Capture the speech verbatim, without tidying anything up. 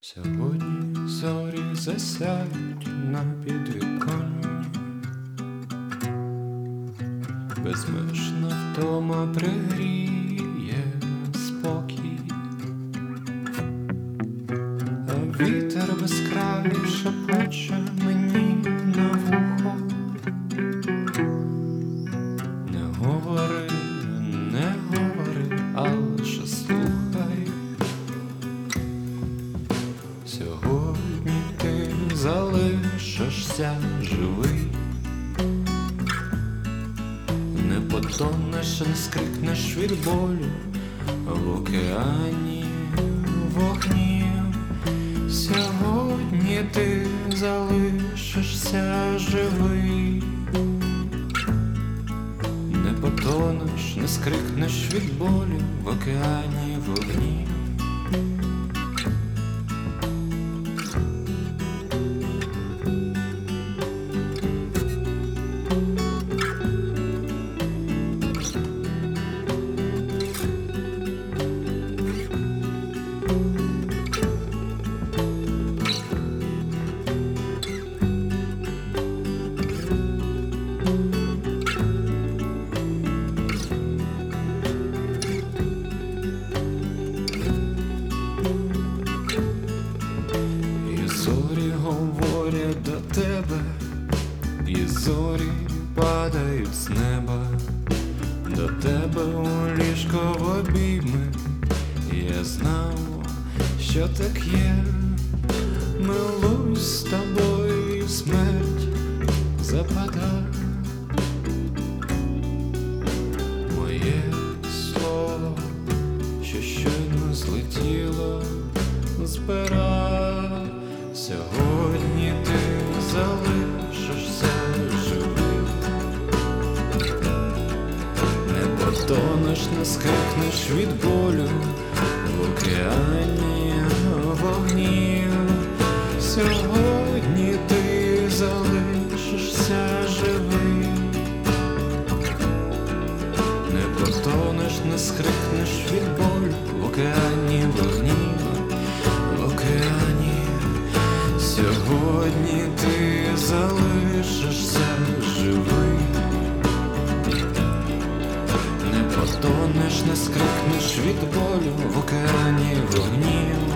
Сьогодні зорі засяють на підвіконні, безмежна втома пригріє спокій, а вітер безкрай шепоче мені на вухо. Не говори, не говори, а лише слухай. Сьогодні ти залишишся живий, не потонеш, не скрикнеш від болю в океані вогні. Сьогодні ти залишишся живий, не потонеш, не скрикнеш від болю в океані вогні. Зорі говорять до тебе, і зорі падають з неба до тебе у ліжко в обійми. Я знав, що так є, милуюсь з тобою, смерть запада. Моє слово, що щойно злетіло з пера. Сьогодні ти залишишся живим, не потонеш, не скрикнеш від болю в океані вогні. Сьогодні ти залишишся живим, не потонеш, не скрикнеш від болю в океані вогні. В океані сьогодні ти залишишся живий, не потонеш, не скрикнеш від болю в океані вогні.